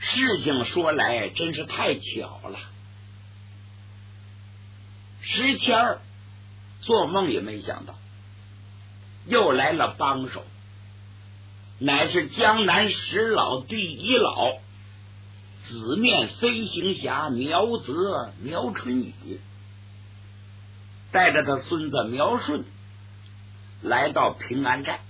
事情说来真是太巧了。石谦儿做梦也没想到，又来了帮手，乃是江南十老第一老紫面飞行侠苗泽苗春雨，带着他孙子苗顺来到平安寨。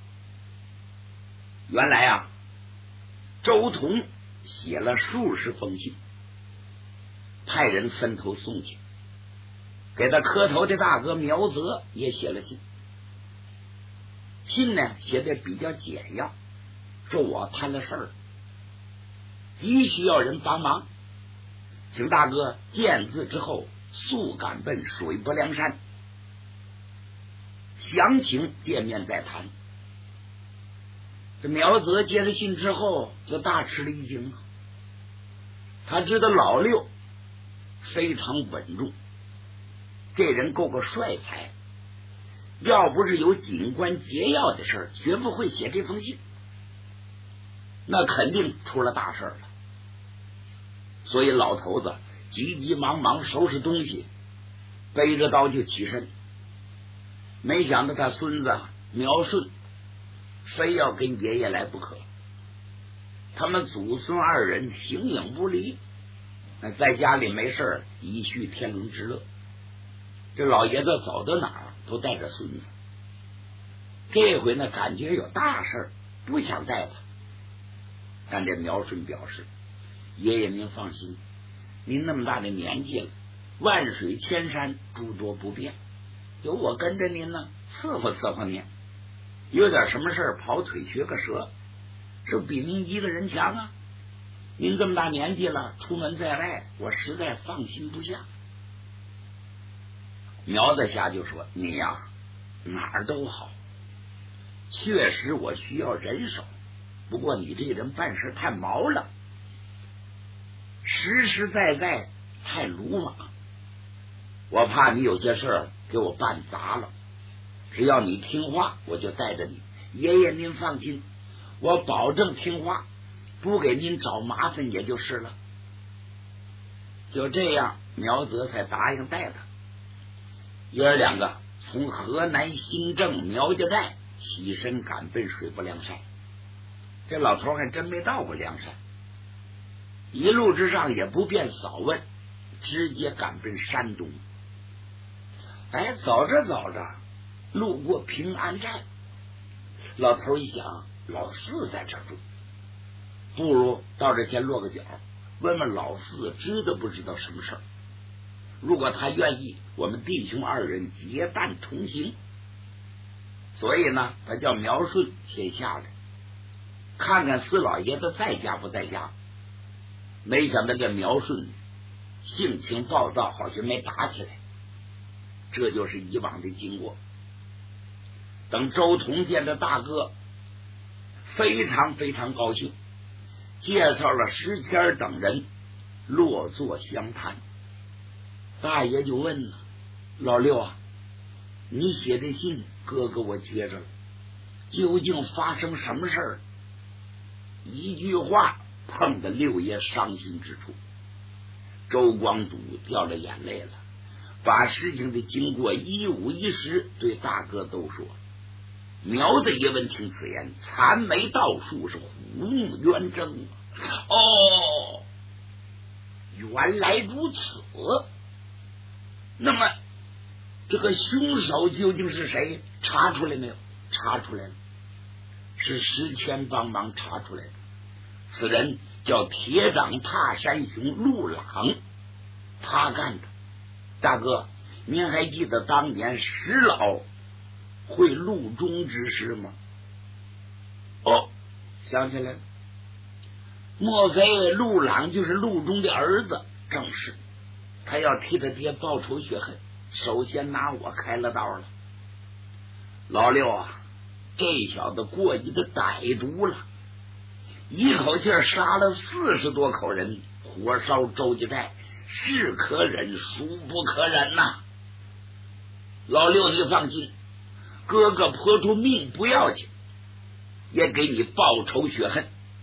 原来啊，周同写了数十封信，派人分头送去，给他磕头的大哥苗泽也写了信。信呢写的比较简要，说我摊了事儿，急需要人帮忙，请大哥见字之后速赶奔水泊梁山，详情见面再谈。这苗泽接了信之后就大吃了一惊，他知道老六非常稳重，这人够个帅才，要不是有紧关节要的事儿，绝不会写这封信，那肯定出了大事了。所以老头子急急忙忙收拾东西，背着刀就起身。没想到他孙子苗顺非要跟爷爷来不可，他们祖孙二人形影不离，在家里没事一叙天伦之乐。这老爷子走到哪儿都带着孙子，这回呢感觉有大事，不想带他。但这苗顺表示，爷爷您放心，您那么大的年纪了，万水千山诸多不便，有我跟着您呢，伺候伺候您，有点什么事跑腿学个舌，是比您一个人强啊。您这么大年纪了，出门在外，我实在放心不下。苗子侠就说，你呀哪儿都好，确实我需要人手，不过你这人办事太毛了，实实在在太鲁莽，我怕你有些事儿给我办砸了。只要你听话，我就带着你。爷爷您放心，我保证听话，不给您找麻烦也就是了。就这样，苗泽才答应带他。爷儿两个从河南新郑苗家寨起身赶奔水泊梁山。这老头还真没到过梁山，一路之上也不便扫问，直接赶奔山东。哎，走着走着路过平安寨，老头一想，老四在这住，不如到这先落个脚，问问老四知道不知道什么事儿。如果他愿意，我们弟兄二人结伴同行。所以呢，他叫苗顺先下来，看看四老爷子在家不在家。没想到这苗顺性情暴躁，好像没打起来。这就是以往的经过。等周同见着大哥，非常非常高兴，介绍了石谦等人，落座相谈。大爷就问了，老六啊，你写的信哥哥我接着了，究竟发生什么事儿？一句话碰得六爷伤心之处。周光祖掉了眼泪了，把事情的经过一五一十对大哥都说。苗子一闻听此言，残眉倒竖，是虎目圆睁。哦，原来如此。那么这个凶手究竟是谁？查出来没有？查出来了，是石谦帮忙查出来的。此人叫铁掌踏山熊陆朗，他干的。大哥，您还记得当年石老会陆中之事吗？哦，想起来了，莫非陆朗就是陆中的儿子？正是，他要替他爹报仇雪恨，首先拿我开了道了。老六啊，这小子过于的歹毒了，一口气杀了40多口人，火烧周家寨，是可忍孰不可忍呐！老六你放心，哥哥泼出命不要紧，也给你报仇雪恨。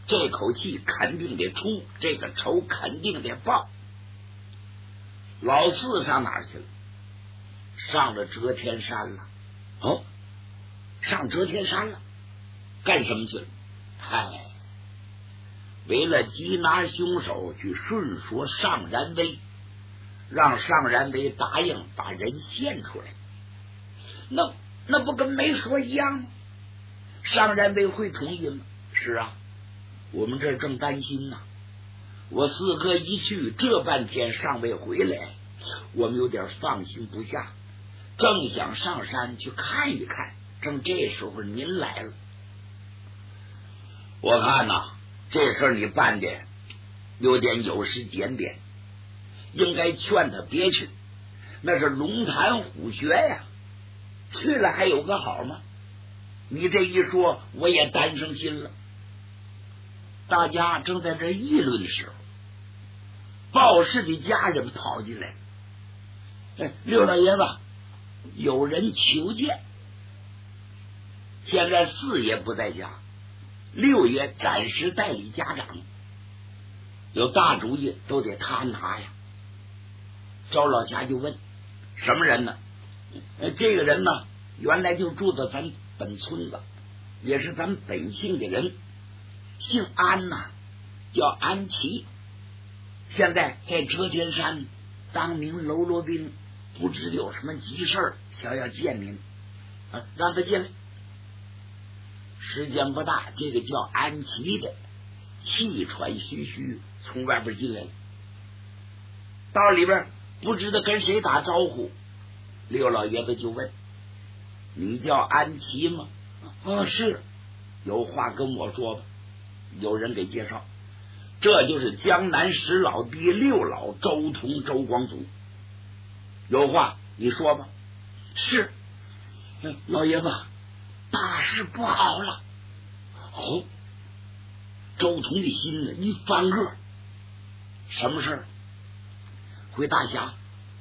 这口气肯定得出，这个仇肯定得报。老四上哪儿去了？上了遮天山了。哦，上遮天山了，干什么去了？嗨，为了缉拿凶手，去顺说尚然威，让尚然威答应把人献出来。那不跟没说一样吗？尚然威会同意吗？是啊，我们这正担心呢。我四哥一去，这半天尚未回来，我们有点放心不下，正想上山去看一看，正这时候您来了。我看呐，这事你办的有点有失检点，应该劝他别去，那是龙潭虎穴呀，去了还有个好吗？你这一说，我也担上心了。大家正在这议论的时候，鲍氏的家人跑进来，六老爷子，有人求见。现在四爷不在家，六爷暂时代理家长，有大主意都得他拿呀。赵老侠就问：什么人呢？这个人呢，原来就住在咱本村子，也是咱本姓的人，姓安呐，叫安琪，现在在遮天山当名喽啰兵，不知有什么急事想要见您，让他进来。时间不大，这个叫安琪的气喘吁吁从外边进来了，到里边不知道跟谁打招呼，六老爷子就问：你叫安琪吗？是。有话跟我说吧。有人给介绍，这就是江南十老第六老周同周光祖。有话你说吧。是。老爷子，大事不好了。哦，周同的心呢一翻个，什么事？回大侠，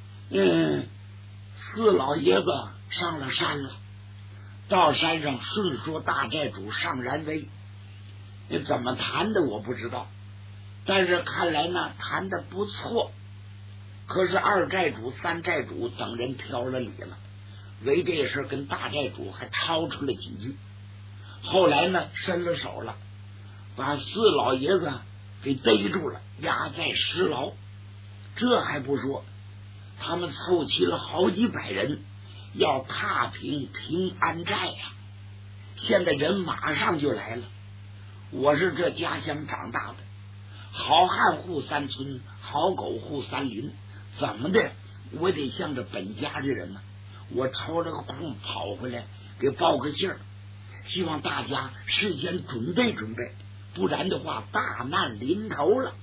四老爷子上了山了，到山上顺说大寨主尚然威，怎么谈的我不知道，但是看来呢谈的不错。可是二寨主三寨主等人挑了理了，为这事跟大寨主还吵出了几句，后来呢伸了手了，把四老爷子给逮住了，押在石牢。这还不说，他们凑齐了好几百人，要踏平平安寨呀。现在人马上就来了。我是这家乡长大的，好汉护三村，好狗护三林，怎么的我得向着本家的人呢。我抽了个空跑回来给报个信儿，希望大家事先准备准备，不然的话大难临头了。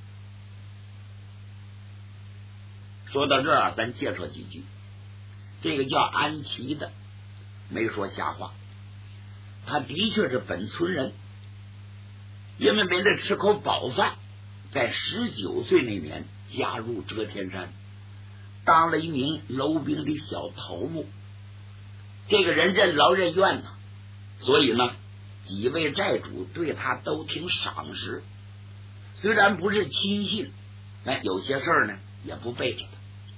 说到这儿，咱介绍几句。这个叫安琪的没说瞎话，他的确是本村人，因为为了吃口饱饭，在19岁那年加入遮天山，当了一名楼兵的小头目。这个人任劳任怨呢，所以呢几位寨主对他都挺赏识，虽然不是亲信，但有些事呢也不背着他。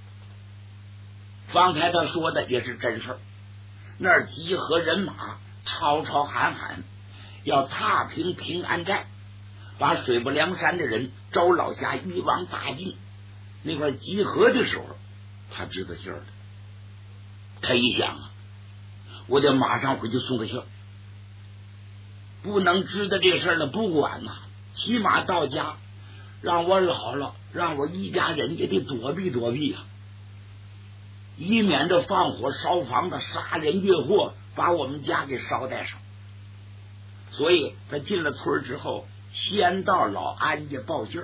方才他说的也是真事儿，那儿集合人马，吵吵喊喊，要踏平平安寨，把水泊梁山的人周老侠一网打尽。那块集合的时候，他知道信儿了。他一想啊，我得马上回去送个信儿，不能知道这事儿了不管呐，起码到家让我姥姥让我一家人也得躲避躲避啊，以免这放火烧房子杀人越货把我们家给捎带上。所以他进了村之后，先到老安家报信儿。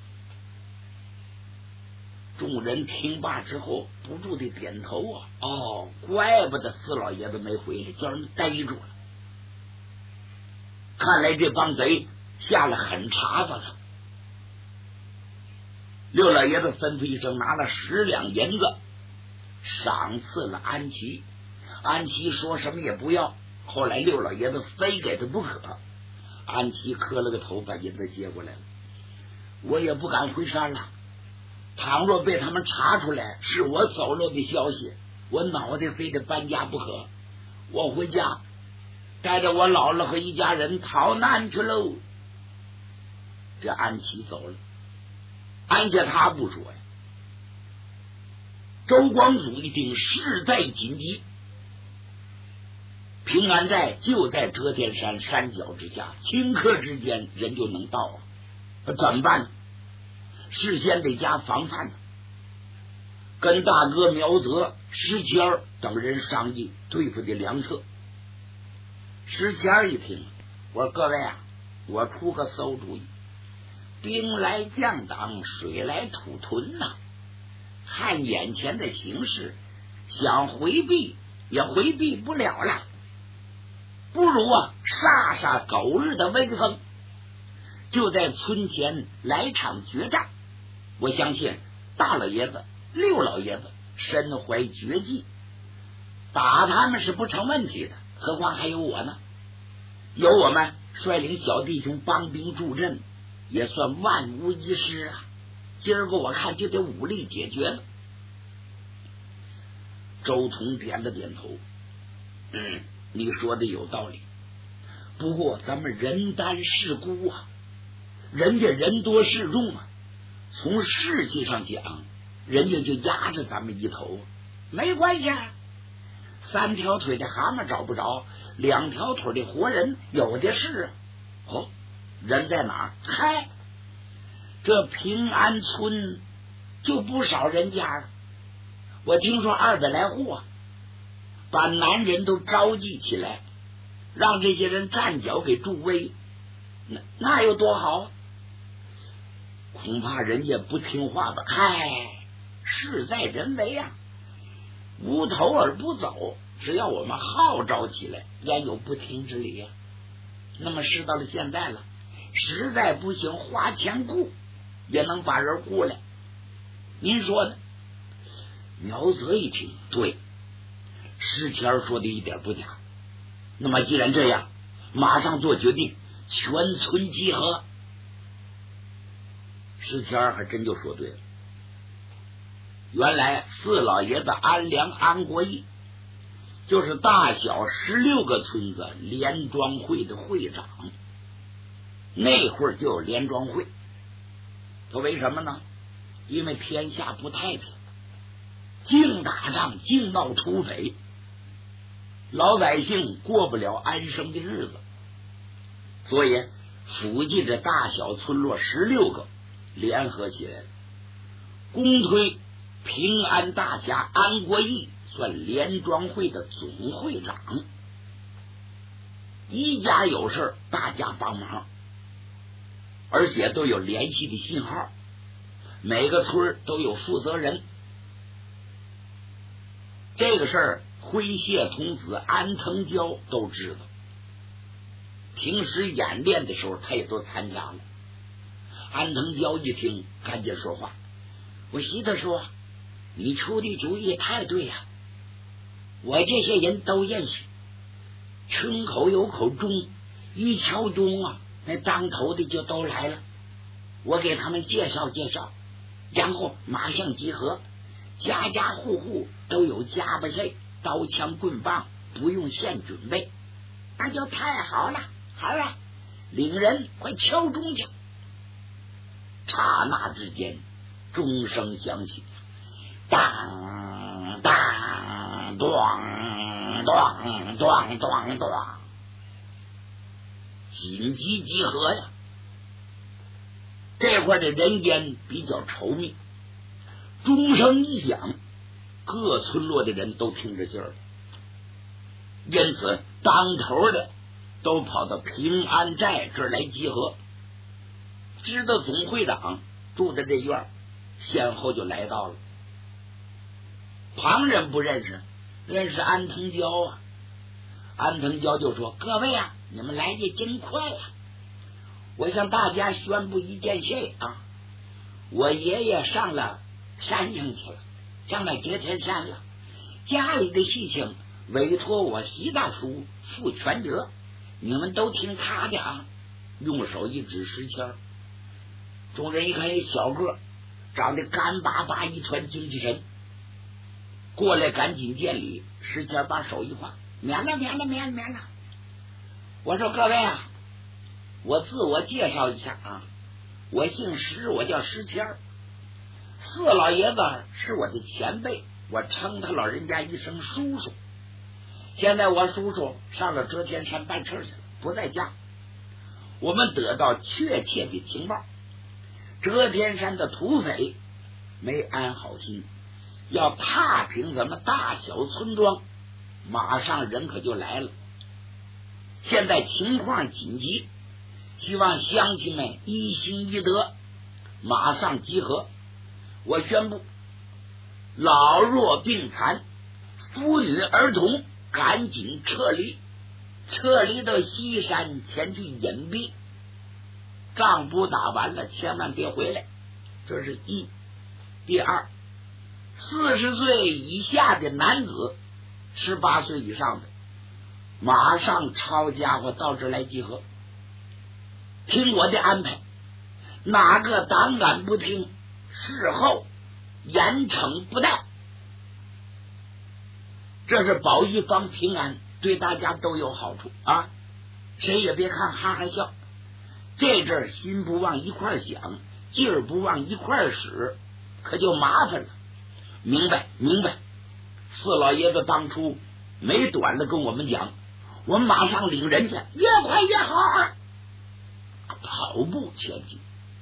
众人听罢之后不住的点头啊，哦，怪不得四老爷子没回来，叫人逮住了。看来这帮贼下了狠茬子了。六老爷子吩咐一声，拿了10两银子赏赐了安琪。安琪说什么也不要，后来六老爷子非给他不可， 安琪磕了个头，把银子接过来了。我也不敢回山了，倘若被他们查出来是我走漏的消息，我脑袋非得搬家不可。我回家带着我姥姥和一家人逃难去喽。这安琪走了，安家他不说呀。周光祖一听势在紧急，平安寨就在遮天山山脚之下，顷刻之间人就能到啊！怎么办呢？事先得加防范呢。跟大哥苗泽、石谦等人商议对付的良策。石谦一听，我说各位啊，我出个馊主意，兵来将挡，水来土屯呐。看眼前的形势，想回避也回避不了了，不如煞煞狗日的威风，就在村前来场决战。我相信大老爷子、六老爷子身怀绝技，打他们是不成问题的，何况还有我呢？有我们率领小弟兄帮兵助阵，也算万无一失啊！今儿个我看就得武力解决了。周彤点了点头，你说的有道理，不过咱们人单势孤啊，人家人多势众啊，从士气上讲，人家就压着咱们一头。没关系啊，3条腿的蛤蟆找不着，2条腿的活人有的是啊。人在哪儿？嗨，这平安村就不少人家了，我听说200来户啊，把男人都召集起来，让这些人站脚给助威，那有多好？恐怕人家不听话吧？嗨，事在人为啊，无头而不走，只要我们号召起来，焉有不听之理啊？那么事到了现在了，实在不行花钱雇也能把人雇来，您说呢？苗泽一听，对，石谦说的一点不假。那么既然这样，马上做决定，全村集合。石谦还真就说对了，原来四老爷子安良、安国义就是大小16个村子联庄会的会长，那会儿就有联庄会。这为什么呢？因为天下不太平，净打仗，净闹土匪，老百姓过不了安生的日子，所以附近的大小村落16个联合起来，公推平安大侠安国义算联庄会的总会长，一家有事大家帮忙，而且都有联系的信号，每个村都有负责人。这个事儿挥谢童子安藤娇都知道，平时演练的时候他也都参加了。安藤娇一听赶紧说话，我媳妇说你出的主意太对呀，我这些人都认识，村口有口钟，一敲钟啊，那当头的就都来了，我给他们介绍介绍，然后马上集合，家家户户都有家伙菜、刀枪棍棒，不用现准备，那就太好了。好啊，领人快敲钟去。刹那之间钟声响起，当当咣咣咣咣咣，紧急集合呀！这块的人间比较稠密，钟声一响，各村落的人都听着信儿，因此当头的都跑到平安寨这儿来集合。知道总会长住在这院，先后就来到了。旁人不认识，认识安藤娇啊。安藤娇就说：“各位啊，你们来的真快啊！我向大家宣布一件事啊，我爷爷上了山上去了，上了接天山了。家里的事情委托我习大叔负全责，你们都听他的啊。 用手一指石谦。众人一看，一小个长得干巴巴一团精气神，过来赶紧见礼。石谦把手一划，免了。我说各位啊，我自我介绍一下啊，我姓石，我叫石谦。四老爷子是我的前辈，我称他老人家一声叔叔。现在我叔叔上了遮天山办事去了，不在家。我们得到确切的情报，遮天山的土匪没安好心，要踏平咱们大小村庄，马上人可就来了。现在情况紧急，希望乡亲们一心一德，马上集合。我宣布，老弱病残、妇女儿童赶紧撤离到西山前去隐蔽。仗不打完了，千万别回来。这是一。第二，40岁以下的男子，18岁以上的，马上抄家伙到这来集合。听我的安排，哪个胆敢不听，事后严惩不贷。这是保玉方平安，对大家都有好处啊！谁也别看哈哈笑，这阵心不往一块想，劲儿不往一块使，可就麻烦了。明白。四老爷子当初没短的跟我们讲，我们马上领人去，越快越好啊！跑步前进，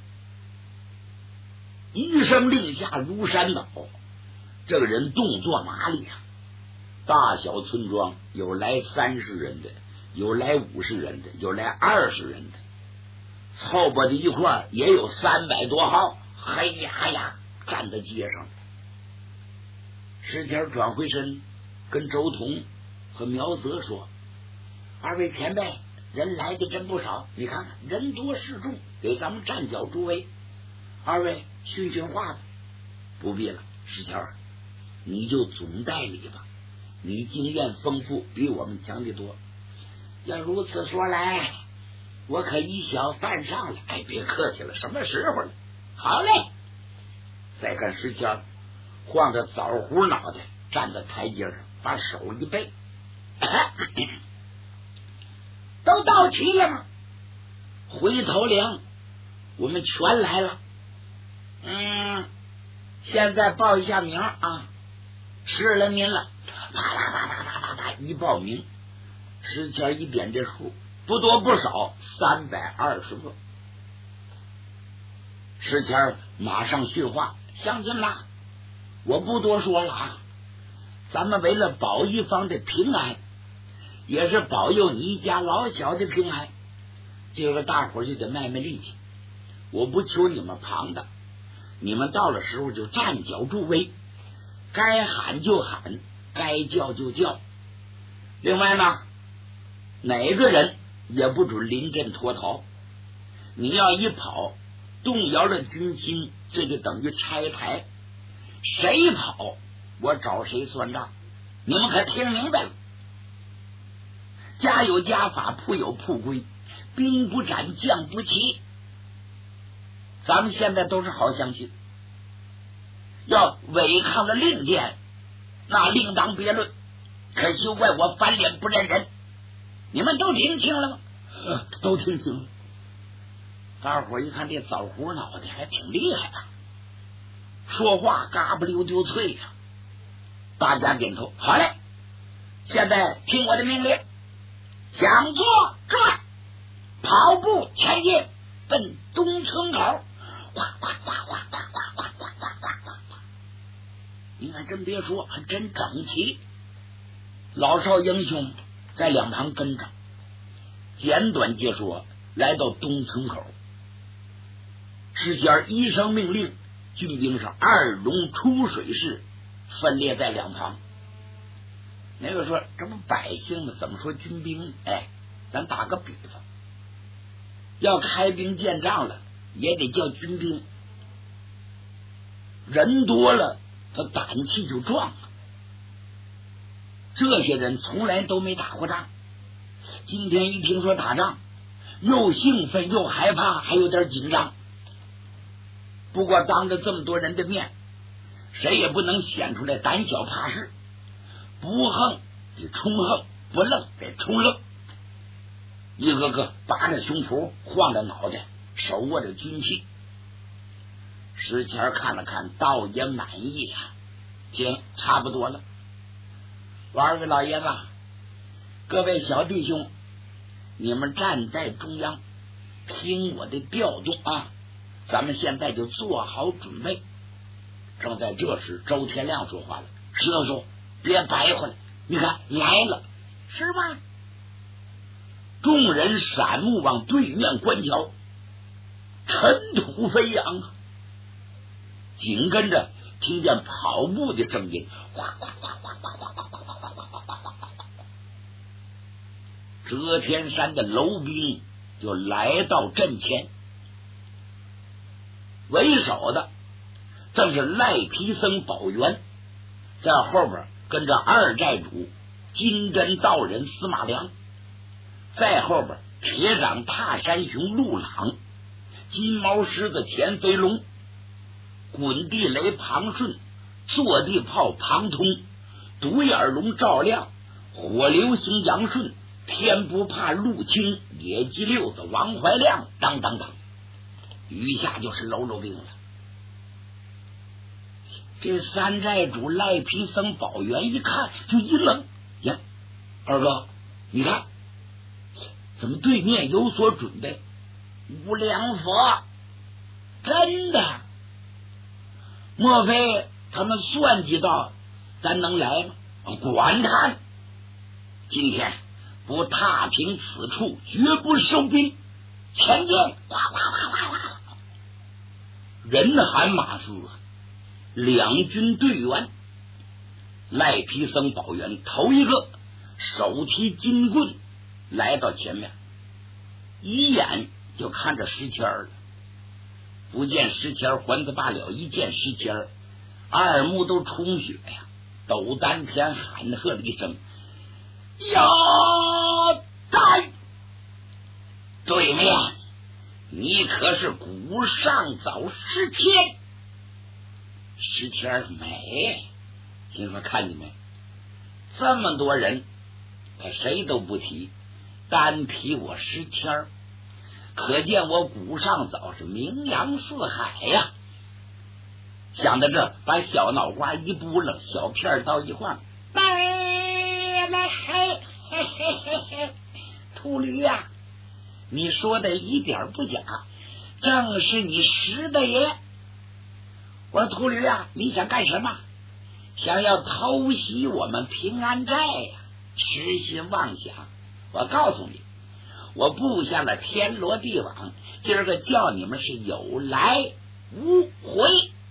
一声令下如山倒，这个人动作麻利啊！大小村庄有来30人的，有来50人的，有来20人的，凑吧的一块也有300多号，嘿呀站在街上。石谦转回身跟周彤和苗泽说，二位前辈，人来的真不少，你看看人多势众，给咱们站脚助威，二位训话吧。不必了，石谦你就总代理吧，你经验丰富，比我们强得多。要如此说来，我可以小犯上了。哎，别客气了，什么时候了？好嘞。再看石谦晃着枣胡脑袋站在台阶上，把手一背，都到齐了吗？回头粮我们全来了。现在报一下名啊，是了您了。啪一报名，石谦一点这数，不多不少，320个。石谦马上训话，乡亲啦，我不多说了啊，咱们为了保一方的平安，也是保佑你一家老小的平安，今个大伙就得卖力气。我不求你们旁的，你们到了时候就站脚助威，该喊就喊，该叫就叫。另外呢，哪个人也不准临阵脱逃，你要一跑动摇了军心，这就等于拆台，谁跑我找谁算账，你们可听明白了？家有家法，铺有铺规，兵不斩将不齐。咱们现在都是好乡亲，要违抗了令箭，那另当别论，可休怪我翻脸不认人。你们都听清了吗？都听清了。大伙一看这枣胡脑袋还挺厉害的，说话嘎不溜丢脆呀。大家点头，好嘞，现在听我的命令，向左转，跑步前进，奔东村口。哗哗哗哗哗哗哗哗哗哗哗！你看，真别说，还真整齐。老少英雄在两旁跟着，简短解说，来到东村口。石谦一声命令，军兵上2龙出水式分列在两旁。那个说，这不百姓吗？怎么说军兵？哎，咱打个比方，要开兵建仗了，也得叫军兵。人多了，他胆气就壮了。这些人从来都没打过仗，今天一听说打仗， 又兴奋又害怕，还有点紧张。不过当着这么多人的面，谁也不能显出来胆小怕事，不横得冲横，不愣得冲愣。一个个扒着胸脯，晃着脑袋，手握着军器。石谦看了看，倒也满意啊，行，差不多了。二位老爷子，各位小弟兄，你们站在中央，听我的调动啊！咱们现在就做好准备。正在这时，周天亮说话了：“石头叔，别白活了，你看来了，是吗？”众人闪目往对面观瞧，尘土飞扬啊！紧跟着听见跑步的声音，哗哗哗哗哗哗哗哗哗哗哗哗哗。遮天山的楼兵就来到阵前，为首的正是赖皮僧宝元，在后边跟着二寨主金针道人司马良，在后边铁掌踏山熊陆朗，金毛狮子田飞龙，滚地雷庞顺，坐地炮庞通，独眼龙赵亮，火流星杨顺，天不怕陆清，野鸡六子王怀亮，当当当，余下就是喽喽兵了。这三寨主赖皮僧宝元一看就一愣，呀，二哥，你看怎么对面有所准备？无良佛，真的？莫非他们算计到咱能来吗？管他呢！今天不踏平此处，绝不收兵！前进！哗哗哗哗哗！人喊马嘶，两军队员，赖皮僧宝元头一个手提金棍来到前面，一眼就看着石谦了。不见石谦还子罢了，一见石谦，二目都充血呀，抖丹田喊喝了一声：“要战！”对面，你可是古上早石谦？石谦没，心说看见没，这么多人，他谁都不提，单提我石谦，可见我古上早是名扬四海呀！想到这，把小脑瓜一拨楞，小片刀一晃，来，嘿，秃驴呀，你说的一点不假，正是你识的也。我说秃驴呀，你想干什么？想要偷袭我们平安寨呀？痴心妄想！我告诉你，我布下了天罗地网，今儿个叫你们是有来无回。